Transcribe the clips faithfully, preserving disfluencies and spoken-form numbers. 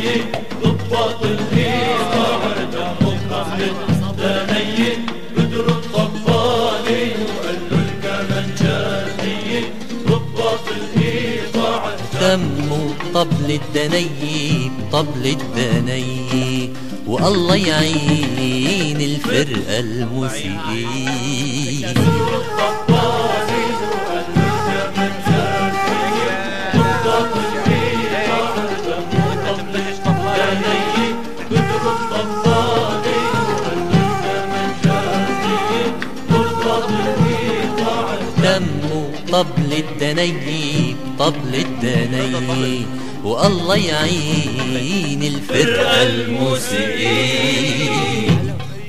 ضباط الإيقاع دمهم طبل الدني بدر الطبالي وقالوا الكمنجاني ضباط الإيقاع دمه طبل الدني طبل الدني والله يعين الفرقة الموسيقية. دمه طبل الدني طبل الدني والله يعين الفرقة الموسيقية.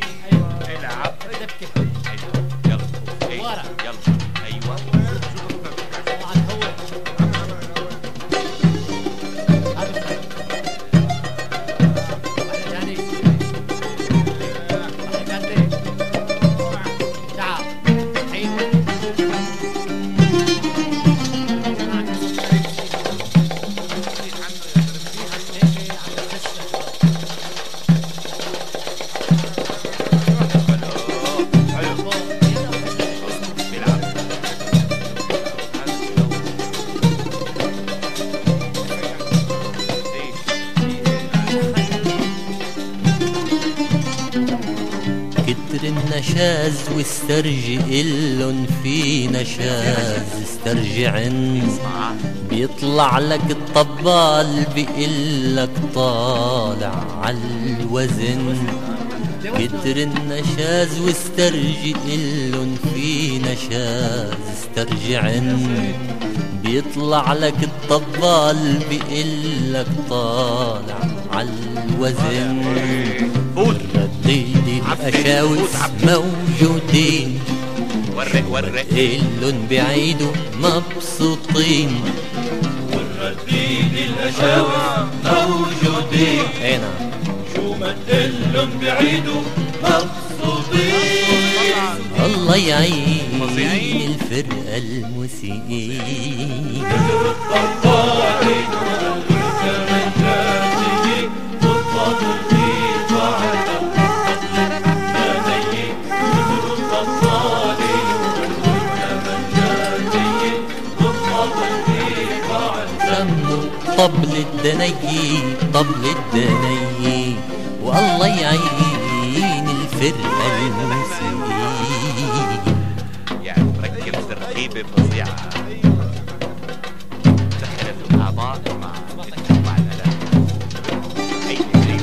كتر النشاز واسترجع إلن في نشاز استرجعن بيطلع لك الطبال بيقلك طالع عالوزن. كتر النشاز واسترجع إلن في نشاز استرجعن بيطلع لك الطبال بيقلك طالع عالوزن. رديد الأشاوس موجودين ورق ورق إلن بعيدوا مبسوطين. والرديد الأشاوس موجودين هنا شو ما تقلن بعيدوا مبسوطين. الله يعين الفرقة الموسيقية. طبل الدني طبل الدني والله يعين الفرقة الموسيقية. يعني مركب تركيبة فظيعة دخلت الأعضاء مع مع الآلات. أي شيء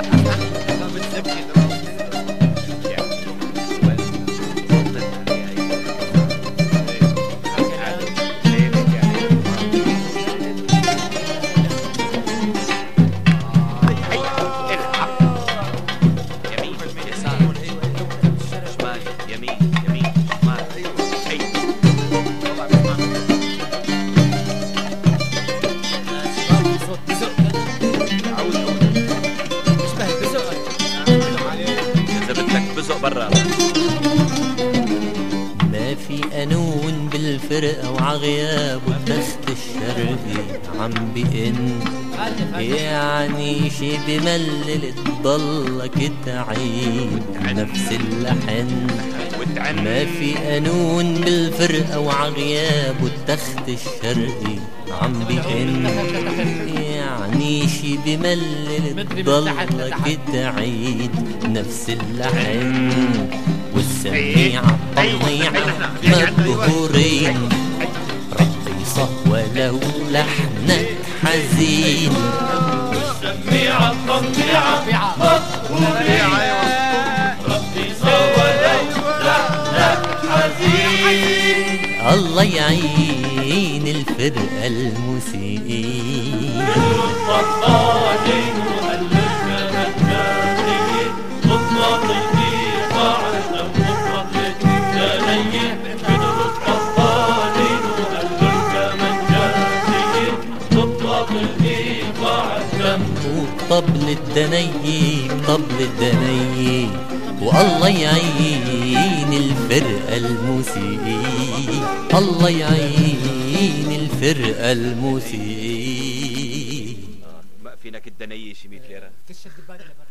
ما في قانون بالفرقة وعغياب والتخت الشرقي عم بئن يعني شي بملل تضلك تعيد نفس اللحن. ما في قانون بالفرقة وعغياب والتخت الشرقي عم بئن يعني شي بملل تضلك تعيد نفس اللحن. والسميعة الطليعة مبهورين رقيصة ولو لحنك حزين. والسميعة الطليعة مبهورين رقيصة ولو لحنك حزين. الله يعين الفرقة الموسيقية. طبل الدني طبل الدني والله يعين الفرقة الموسيقية. الله يعين الفرقة الموسيقية. ما فينك الدنيا شي مية ليره كش الدبانة